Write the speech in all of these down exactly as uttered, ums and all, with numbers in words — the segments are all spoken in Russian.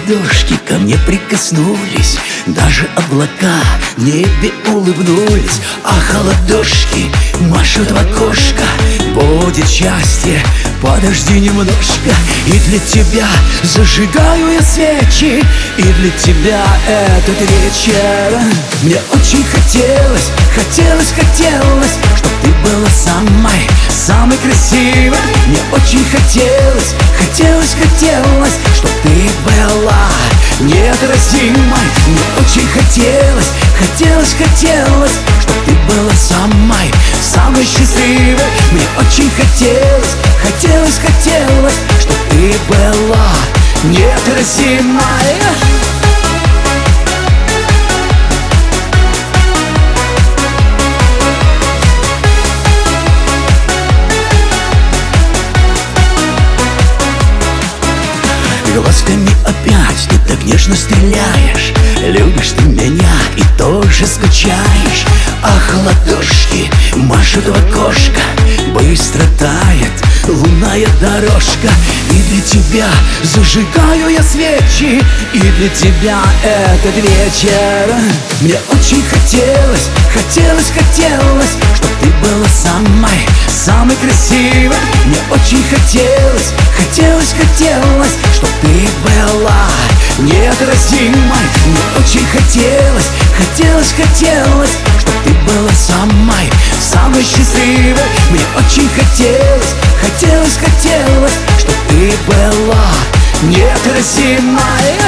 ладошки ко мне прикоснулись, даже облака в небе улыбнулись. Ах, ладошки машут в окошко, будет счастье, подожди немножко. И для тебя зажигаю я свечи, и для тебя этот вечер. Мне очень хотелось, хотелось, хотелось, чтоб ты была самой, самой красивой. Мне очень хотелось, хотелось, хотелось, чтоб ты была неотразимой. Мне очень хотелось, хотелось, хотелось, чтоб ты была самой, самой счастливой. Мне очень хотелось, хотелось, хотелось, чтоб ты была неотразимой. Глазками опять ты так нежно стреляешь, любишь ты меня и тоже скучаешь. Ах, ладошки машут в окошко, быстро тает лунная дорожка. И для тебя зажигаю я свечи, и для тебя этот вечер. Мне очень хотелось, хотелось, хотелось, чтоб ты была самой, самой красивой. Мне очень хотелось, хотелось, хотелось, чтоб ты была неотразимой. Мне очень хотелось, хотелось, хотелось, чтоб ты была самой, самой счастливой. Мне очень хотелось, хотелось, хотелось, чтоб ты была неотразимой.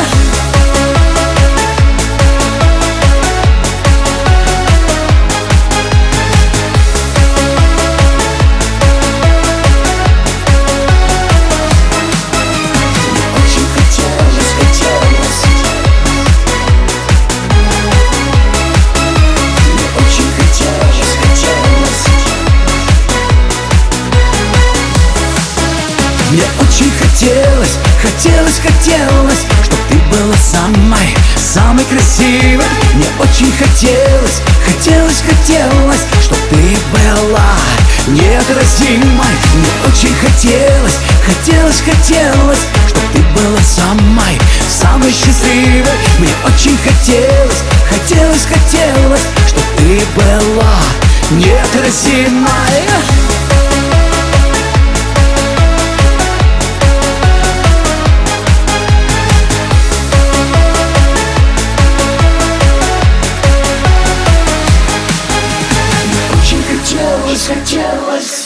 Мне очень хотелось, хотелось, хотелось, чтоб ты была самой, самой красивой. Мне очень хотелось, хотелось, хотелось, чтоб ты была неотразимой. Мне очень хотелось, хотелось, хотелось, чтоб ты была самой, самой счастливой. Мне очень хотелось, хотелось, хотелось, чтоб ты была неотразимой. Хотелось, хотелось